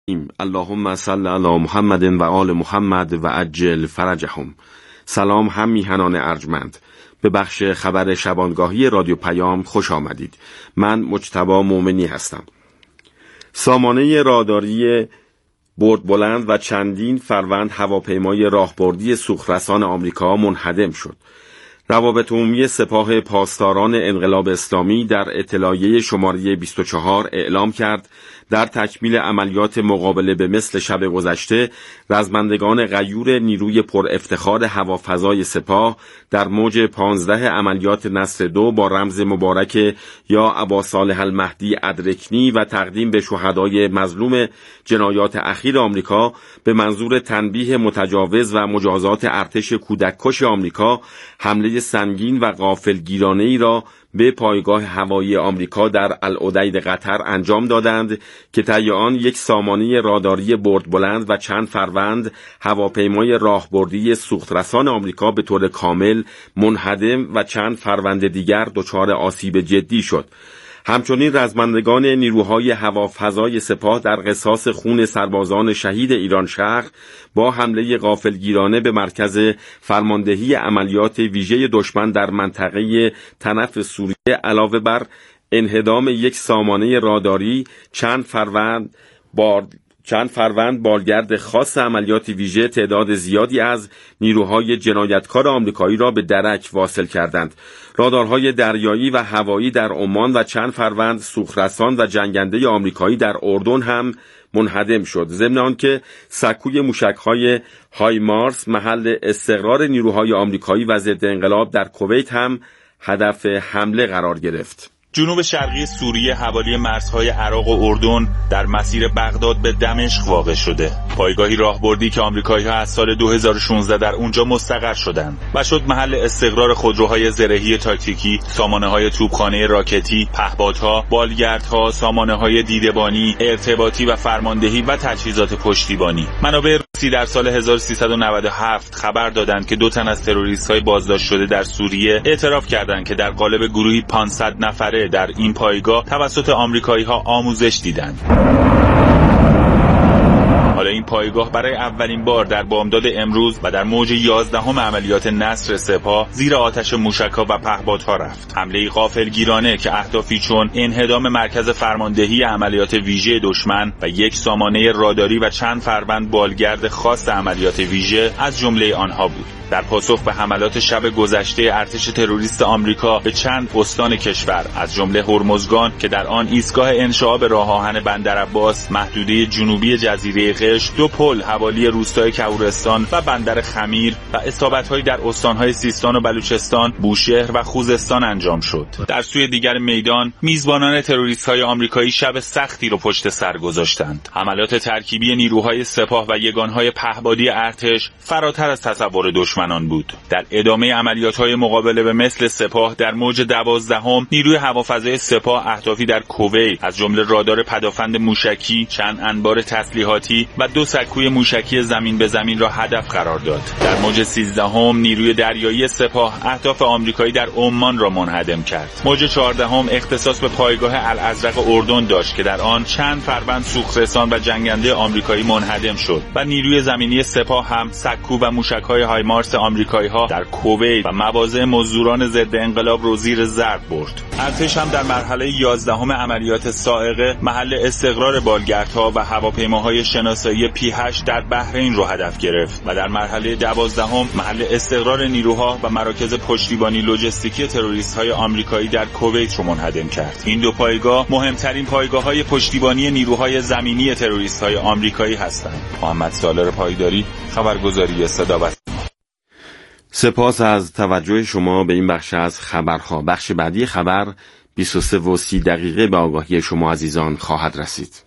اللهم صل علی محمد و آل محمد و عجل فرجهم. سلام هم میهنان ارجمند، به بخش خبر شبانگاهی رادیو پیام خوش آمدید. من مجتبی مومنی هستم. سامانه راداری بردبلند و چندین فروند هواپیمای راهبردی سوخترسان آمریکا منهدم شد. روابط عمومی سپاه پاسداران انقلاب اسلامی در اطلاعیه شماره 24 اعلام کرد در تکمیل عملیات مقابله به مثل شب گذشته، رزمندگان غیور نیروی پر افتخار هوافضای سپاه در موج 15 عملیات نصر 2 با رمز مبارک یا ابا صالح المهدی ادرکنی و تقدیم به شهدای مظلوم جنایات اخیر آمریکا به منظور تنبیه متجاوز و مجازات ارتش کودککش آمریکا، حمله سنگین و غافلگیرانه‌ای را به پایگاه هوایی آمریکا در العدید قطر انجام دادند که طی آن یک سامانه راداری بردبلند و چند فروند هواپیمای راهبردی سوخترسان آمریکا به طور کامل منهدم و چند فروند دیگر دچار آسیب جدی شد. همچنین رزمندگان نیروهای هوافضای سپاه در قصاص خون سربازان شهید ایران شهر با حمله غافلگیرانه به مرکز فرماندهی عملیات ویژه دشمن در منطقه تنف سوریه علاوه بر انهدام یک سامانه راداری، چند فروند بالگرد خاص عملیات ویژه تعداد زیادی از نیروهای جنایتکار آمریکایی را به درک واصل کردند. رادارهای دریایی و هوایی در عمان و چند فروند سوخترسان و جنگنده آمریکایی در اردن هم منهدم شد، ضمن آنکه سکوی موشک‌های هایمارس محل استقرار نیروهای آمریکایی و ضد انقلاب در کویت هم هدف حمله قرار گرفت. جنوب شرقی سوریه حوالی مرزهای عراق و اردن در مسیر بغداد به دمشق واقع شده. پایگاهی راهبردی که آمریکایی‌ها از سال 2016 در اونجا مستقر شدند و شد محل استقرار خودروهای زرهی تاکتیکی، سامانه‌های توپخانه راکتی، پهپادها، بالگردها، سامانه‌های دیده‌بانی، ارتباطی و فرماندهی و تجهیزات پشتیبانی. منابع روسی در سال 1397 خبر دادند که 2 تن از تروریست‌های بازداشت شده در سوریه اعتراف کردند که در قالب گروهی 500 نفره در این پایگاه توسط آمریکایی‌ها آموزش دیدند. حالا این پایگاه برای اولین بار در بامداد امروز و در موج 11 عملیات نصر سپاه زیر آتش موشک‌ها و پهپادها رفت. حمله غافلگیرانه که اهدافی چون انهدام مرکز فرماندهی عملیات ویژه دشمن و یک سامانه راداری و چند فروند بالگرد خاص عملیات ویژه از جمله آنها بود. در پاسخ به حملات شب گذشته ارتش تروریست آمریکا به چند استان کشور از جمله هرمزگان که در آن ایستگاه انشعاب راه آهن بندرعباس، محدوده جنوبی جزیره قشم، 2 پل حوالی روستای کهورستان و بندر خمیر و اصابت‌هایی در استان‌های سیستان و بلوچستان، بوشهر و خوزستان انجام شد. در سوی دیگر میدان میزبانان تروریست‌های آمریکایی شب سختی را پشت سر گذاشتند. حملات ترکیبی نیروهای سپاه و یگان‌های پهپادی ارتش فراتر از تصور دشمن بود. در ادامه عملیات‌های مقابله به مثل سپاه در موج 12 نیروی هوافضای سپاه اهدافی در کویت از جمله رادار پدافند موشکی، چند انبار تسلیحاتی و 2 سکوی موشکی زمین به زمین را هدف قرار داد. در موج 13 نیروی دریایی سپاه اهداف آمریکایی در عمان را منهدم کرد. موج 14 اختصاص به پایگاه الازرق اردن داشت که در آن چند فروند سوخترسان و جنگنده آمریکایی منهدم شد و نیروی زمینی سپاه هم سکو و موشک‌های هایمارس آمریکایی‌ها در کویت و مواضع مزدوران ضد انقلاب رو زیر ضرب برد. ارتش هم در مرحله 11 عملیات صاعقه محل استقرار بالگردها و هواپیماهای شناسایی P8 در بحرین رو هدف گرفت و در مرحله 12 محل استقرار نیروها و مراکز پشتیبانی لوجستیکی تروریست‌های آمریکایی در کویت رو منهدم کرد. این 2 پایگاه مهمترین پایگاه‌های پشتیبانی نیروهای زمینی تروریست‌های آمریکایی هستند. محمد سالار پایداری، خبرگزاری صدا و سپاس از توجه شما به این بخش از خبرها. بخش بعدی خبر 23:30 به آگاهی شما عزیزان خواهد رسید.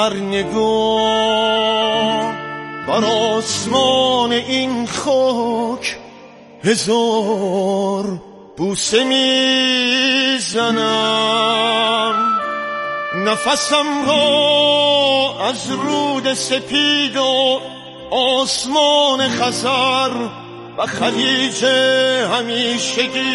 هر نگاه بر آسمان این خاک هزار بوسه میزنم. نفسم را از رود سپید و آسمان خزر و خلیج همیشگی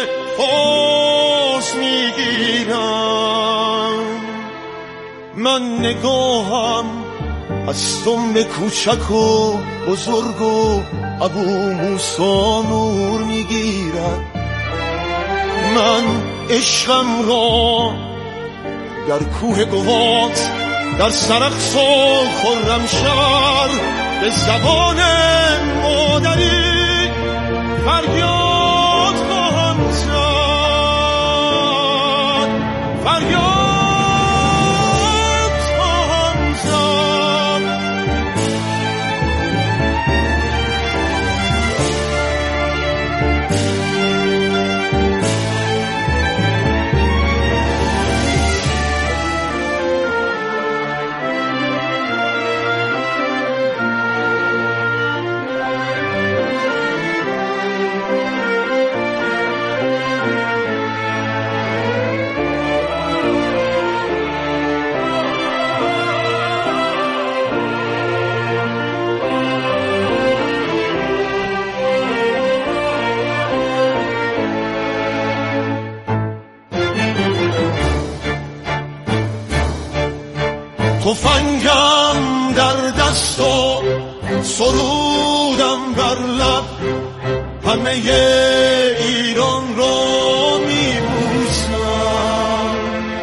فارس میگیرم. من نگاهم از سم کوچک و بزرگ و ابو موسی نور میگیرد. من عشقم را در کوه گوات در سرخس و خرمشهر به زبان مادری فریاد خواهم زد، فریاد خواهم زد. تفنگم در دست و سرودم بر لب، همه ایران را میبوسم.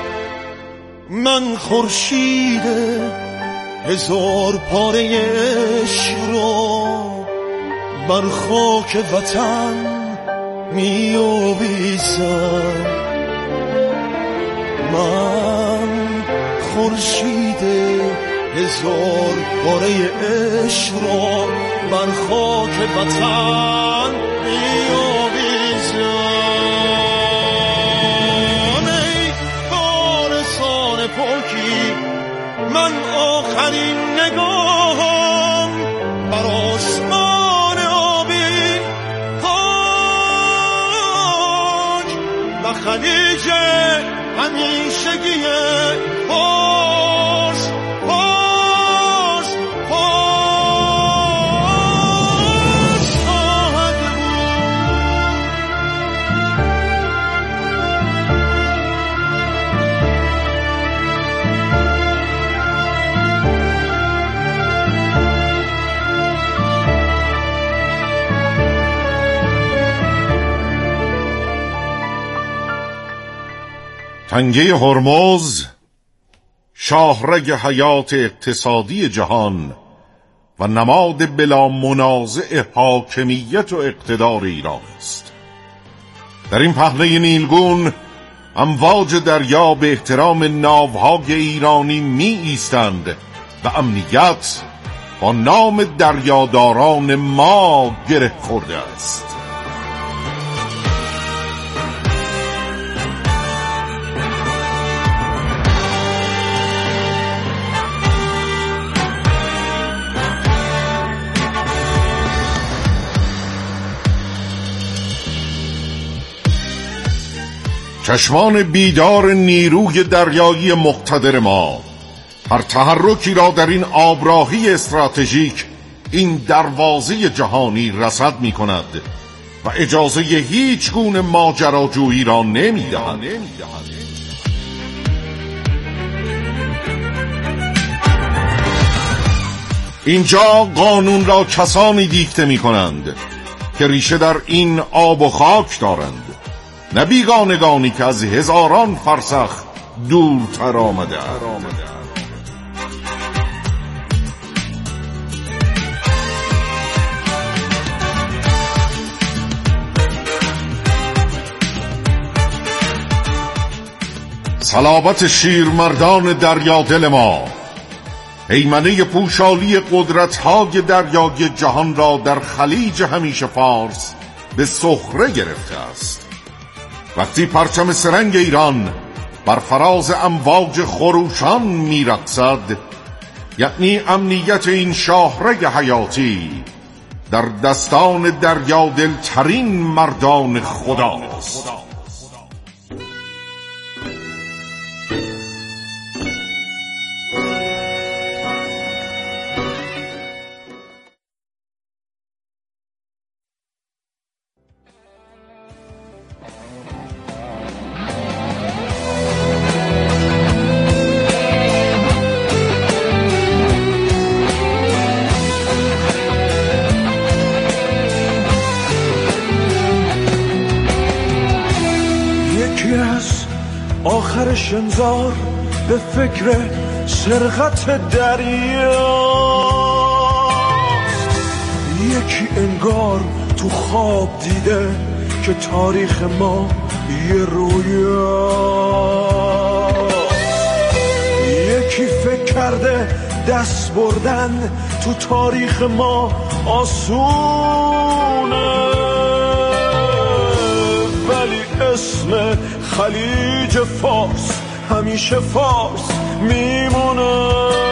من خورشید هزار پاره عشق را بر خاک وطن میآویزم. من خورشید هزار پاره عشق را بر خاک وطن میآویزم. ای وارثان پاکی، من آخرین نگاهم بر آسمان آبی خاک و خلیج همیشگی فارس فارس فارس خواهد تنگه هرمز شاهرگ حیات اقتصادی جهان و نماد بلا منازع حاکمیت و اقتدار ایران است. در این پهنه نیلگون امواج دریا به احترام ناوهای ایرانی می ایستند و امنیت با نام دریاداران ما گره خورده است. چشمان بیدار نیروی دریایی مقتدر ما هر تحرکی را در این آبراهی استراتژیک، این دروازه جهانی رصد می کند و اجازه هیچ گونه ماجراجویی را نمی دهد. اینجا قانون را کسانی دیکته می کنند که ریشه در این آب و خاک دارند، نه بیگانگانی که از هزاران فرسخ دورتر آمده. صلابت شیرمردان دریادل ما هیمنه پوشالی قدرت‌های دریایی جهان را در خلیج همیشه فارس به سخره گرفته است. وقتی پرچم سرنگ ایران بر فراز امواج خروشان می‌رقصد، یعنی امنیت این شاهرگ حیاتی در دستان دریا دلترین مردان خداست. آخر شنزار به فکر سرقت دریاست، یکی انگار تو خواب دیده که تاریخ ما یه رویاست، یکی فکر کرده دست بردن تو تاریخ ما آسونه، ولی اسم خلیج فارس همیشه فارس میمونه.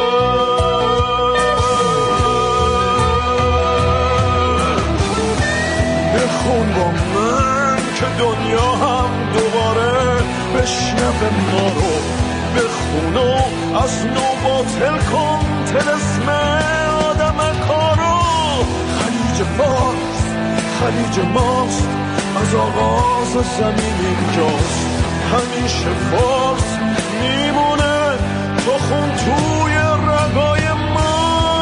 بخون با من که دنیا هم دوباره بشنوه ما رو، بخون و از نو باطل کن طلسم آدم کارو. خلیج فارس خلیج ماست، از آغاز زمین اینجاست، همیشه فارس میمونه، تو خون توی رگای ما.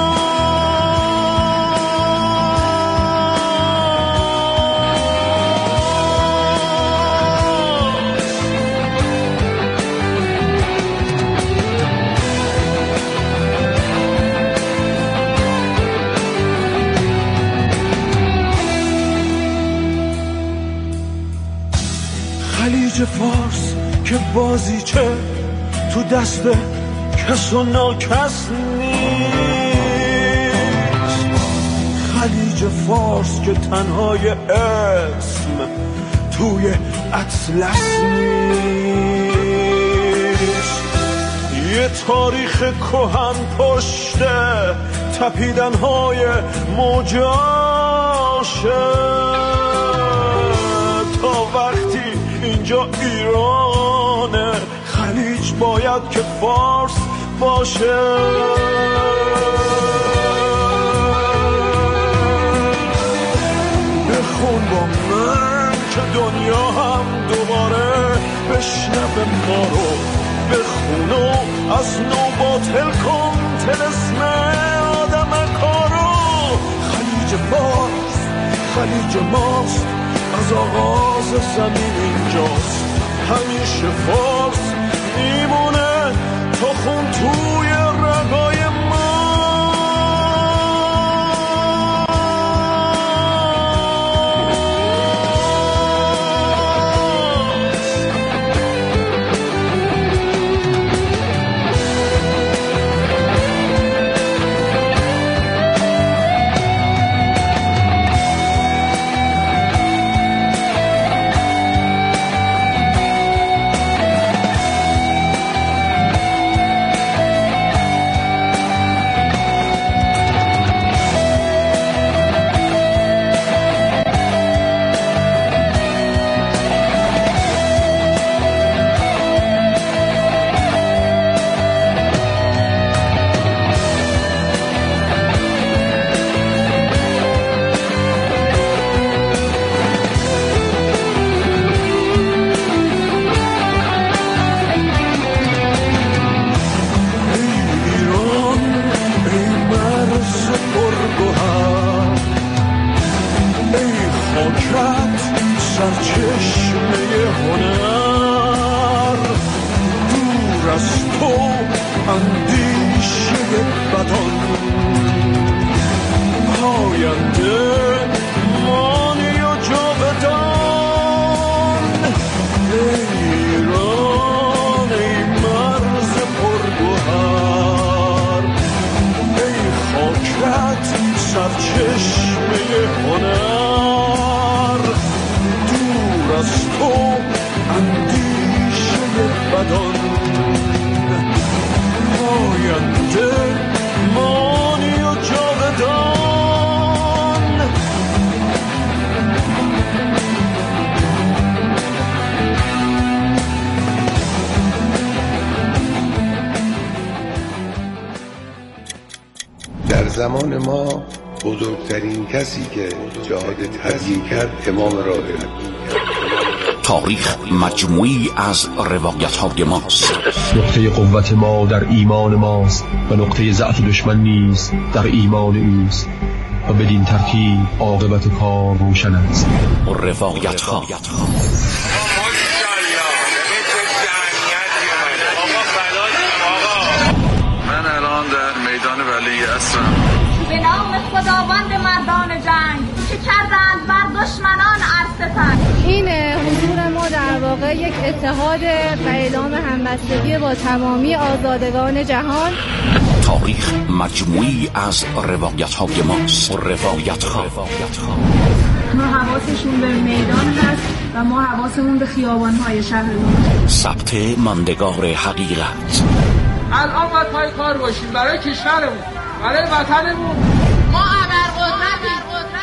خلیج فارس که بازیچه تو دست کس و ناکس نیست، خلیج فارس که تنهای اسم توی اطلس نیست، یه تاریخ کهن پشته تپیدنهای موجاشه، تا وقتی اینجا ایرانه خلیج باید که فارس باشه. بخون با من که دنیا هم دوباره بشنوه ما رو، بخون و از نو باطل کن طلسم آدم کارو. خلیج فارس خلیج ماست، از آغاز زمین اینجاست، همیشه فارس میمونه، تو خون توی رگای ما. سرچشمه هنر، دور از تو اندیشه بدان، پاینده مانی و جاودان. ایران ای مرز پرگوهر، ای خاکت سرچشمه هنر، از تو اندیشه بدان، پاینده زمان ما بزرگترین کسی که جهاد تبیین کرد امام راهب. تاریخ مجموعی از روایت‌های ماست. نقطه قوت ما در ایمان ماست و نقطه ضعف دشمن نیز در ایمان اوست و بدین ترتیب عاقبت کار روشن است. روایت‌ها من الان در میدان ولی هستم. به نام خداوند مردان جنگ که کردند بر دشمنان عرصه. این حضور ما در واقع یک اتحاد و اعلام همبستگی با تمامی آزادگان جهان. تاریخ مجموعی از روایت‌های ماست. روایت‌ها ما حواسشون به میدان هست و ما حواسمون به خیابان‌های شهرمون. ثبت ماندگار حقیقت. الان باید پای کار باشیم برای کشورمون، برای وطنمون. ما ابرقدرتیم.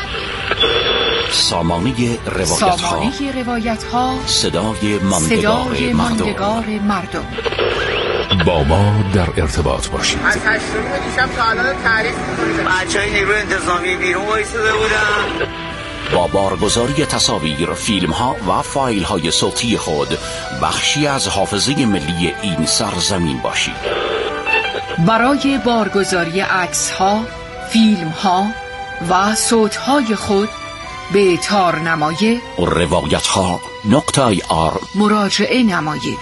سامانه روایت‌ها، صدای ماندگار مردم. با ما در ارتباط باشید. از 8 دیشب تا الان تعریف می‌کنید. بچه‌های نیروی انتظامی بیرون وایساده بودن. با بارگذاری تصاویر، فیلم‌ها و فایل‌های صوتی خود بخشی از حافظه ملی این سرزمین باشید. برای بارگذاری عکس‌ها، فیلم‌ها و صوت‌های خود به تارنمای روایت‌ها.ir مراجعه نمایید.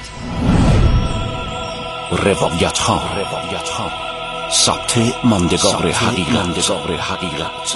روایت‌ها، ثبت ماندگار حقیقت.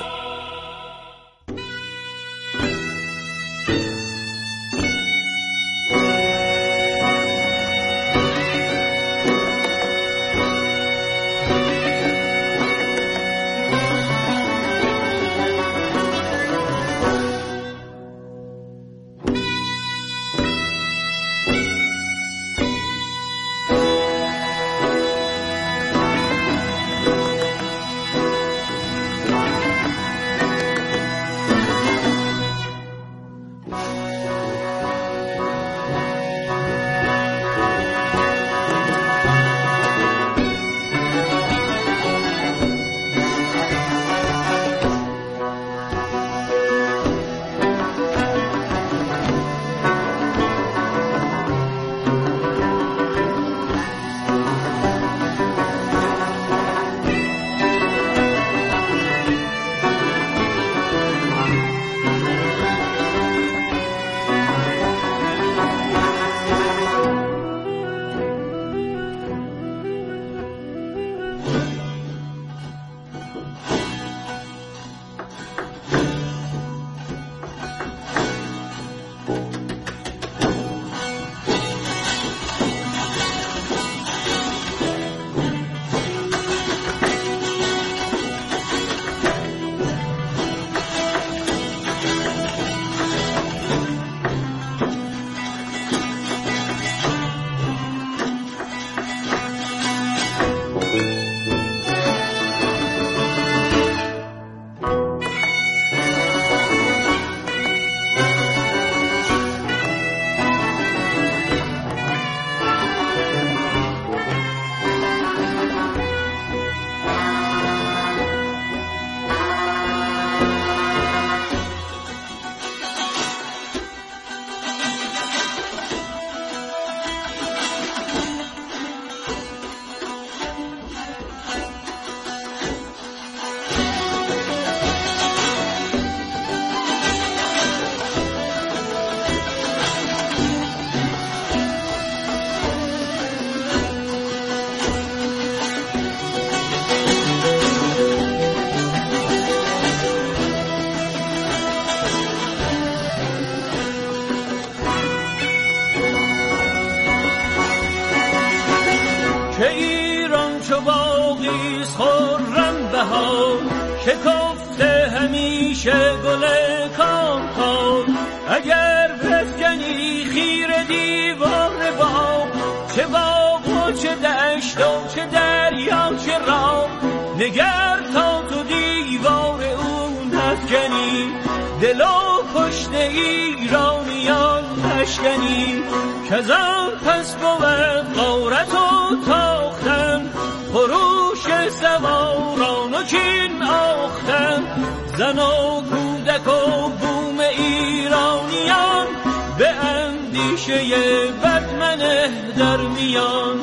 شکفته همیشه گل کامکار، اگر بفکنی خیر دیوار باغ، چه باغ و چه دشت و چه دریا چه راه، نگر تا تو دیوار اون نفکنی، دل و پشت ایرانیان نشکنی، که زن پس بود غارت و تاختن، خروش سواران و چین آختن، زن و کودک و بوم ایرانیان به اندیشه بدمنه در میان.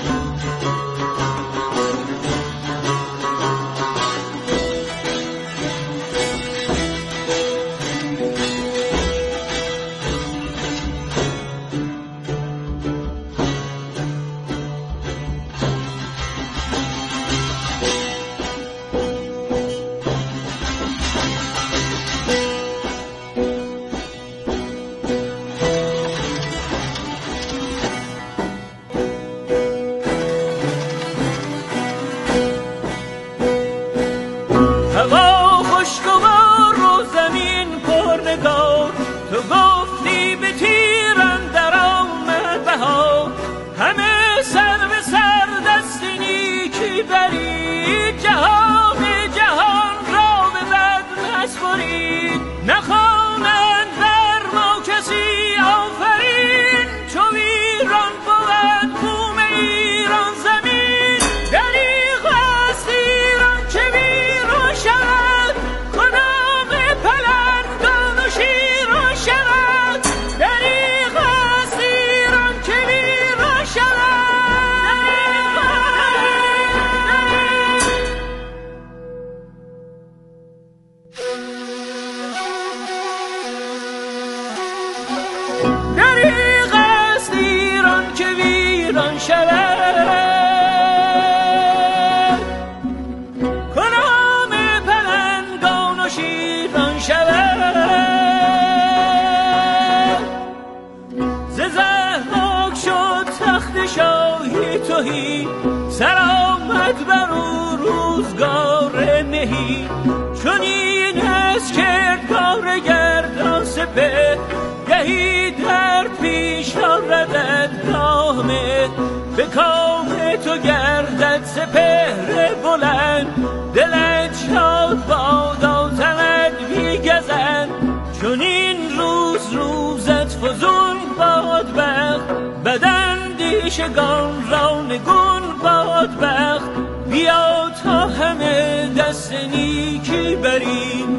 سلامت بر او روزگار مهی، چون این از کردگار گردان سپه، گهی در پیش آردد کامه، به کام تو گردد سپهر بلند، دلت شاد بادا تنت بیگزند، چون این روزت فزون باد بخت، بدن دیشگان را نگون باد بخت، بیا تا همه دست نیکی بریم،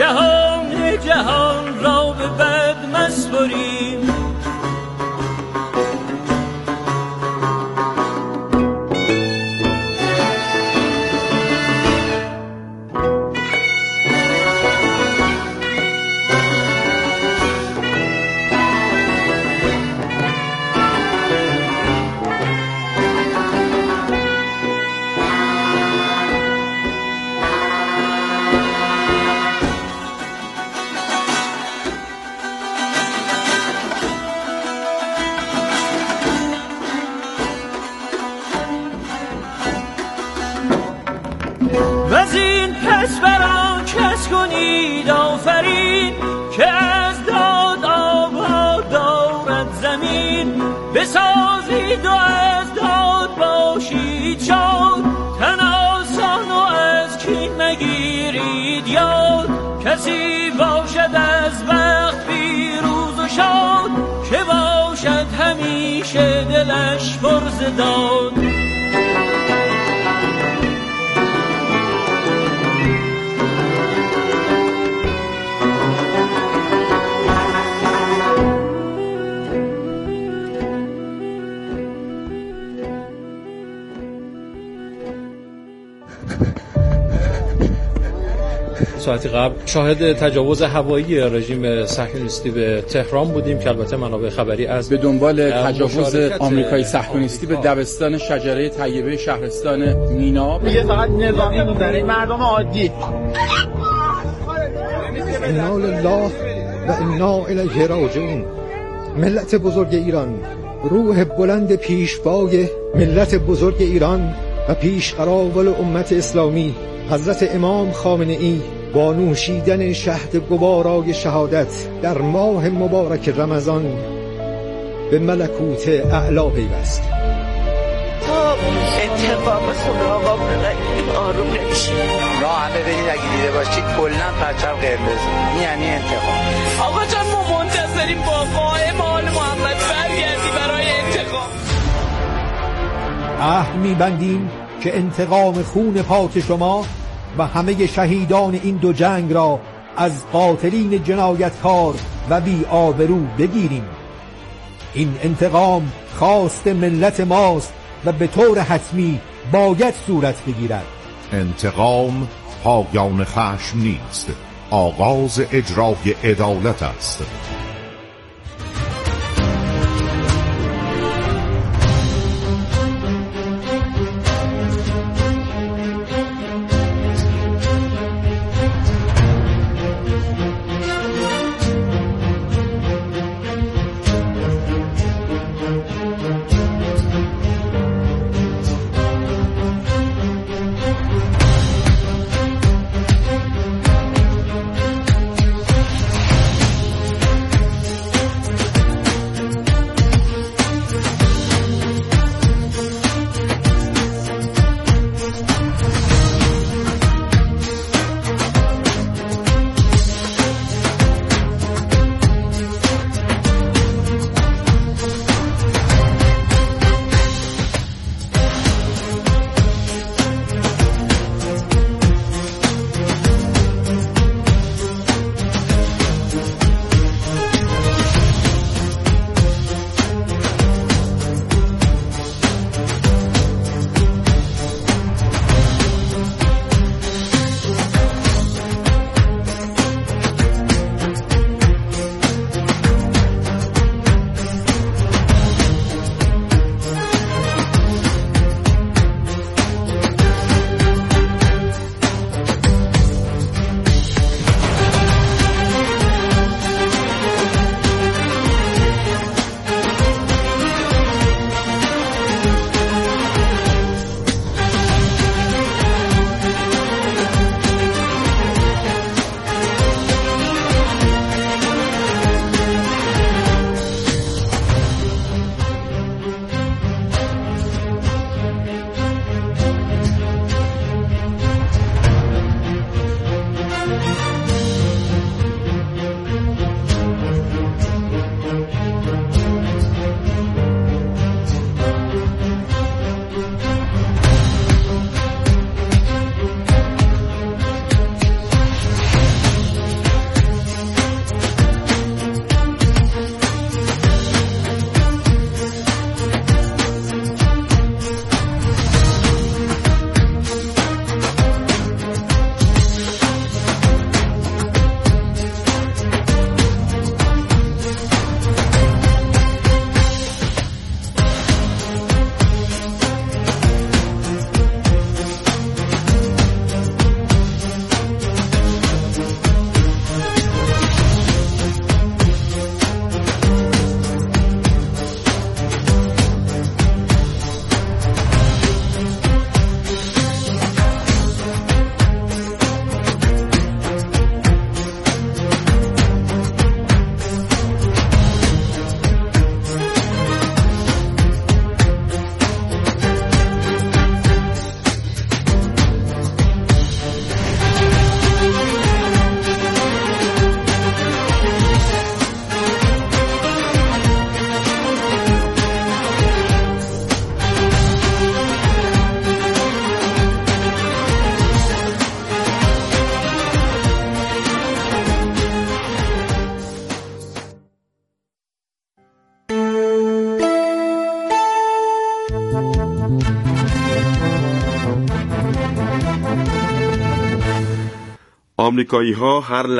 جهان را به بد مسپریم. وزین پس بران کس کنید آفرین، که از داد آباد دارد زمین، بسازید و از داد باشید شاد، تن آسان و از کین مگیرید یاد، کسی باشد از بخت پیروز و شاد، که باشد همیشه دلش پر ز داد. ساعتی قبل شاهد تجاوز هوایی رژیم صهیونیستی به تهران بودیم که البته منابع خبری از به دنبال تجاوز آمریکایی صهیونیستی به دبستان شجره طیبه شهرستان مینا، میگه فقط نظامی برای مردم عادی. انا لله و انا الیه راجعون. ملت بزرگ ایران، روح بلند پیشوای ملت بزرگ ایران و پیشقراول امت اسلامی حضرت امام خامنه‌ای با نوشیدن شهد گوارای شهادت در ماه مبارک رمضان به ملکوت اعلا پیوست. انتقام خدا با بقییم آروم نمیشیم. راه همه برید اگه دیده باشید کلن پرچم قرمز، یعنی انتقام. آقا جان ما منتظریم با قائم آل محمد برگردی برای انتقام. عهد می‌بندیم که انتقام خون پاک شما و همه شهیدان این دو جنگ را از قاتلین جنایتکار و بی آبرو بگیریم. این انتقام خواست ملت ماست و به طور حتمی باید صورت بگیرد. انتقام پایان خشم نیست، آغاز اجرای عدالت است. آمریکایی‌ها هر